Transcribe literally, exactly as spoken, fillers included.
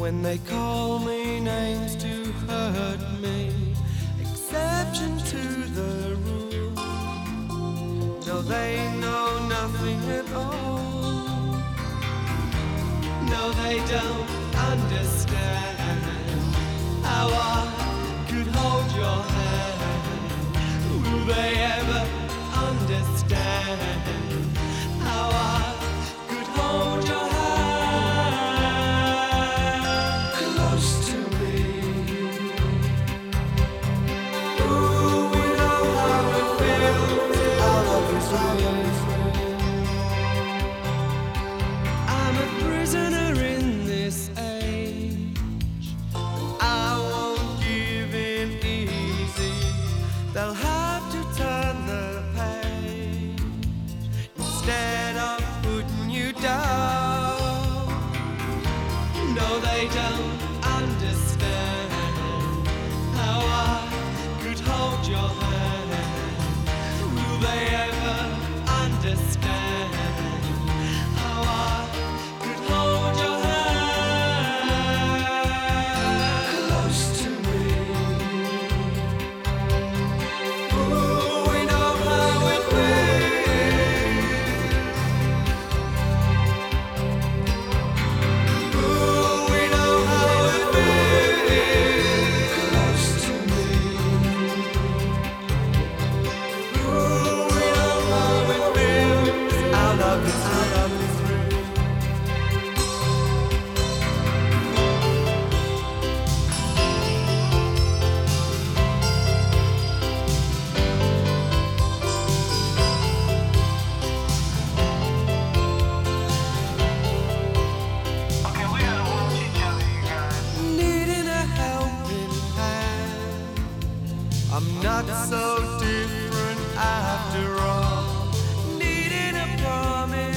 when they call me names to hurt me. Exception to the rule. No, they know nothing at all. No, they don't understand how I could hold your hand. Will they ever understand how I could hold your hand close to me? Ooh, we know how it feels. Our love is real. I'm a prisoner in this age. I won't give in easy. They'll have to turn the page instead of putting you down. No, they don't understand how I could hold your hand. Will they ever understand how I could hold your hand close to me? Ooh, we know how it feels. Ooh, we know how it feels close to me. Ooh, we know how it feels. Our love is our love is real. Okay, we gotta watch each other, you guys. Needing a helping hand. I'm not so different after all. Needing a promise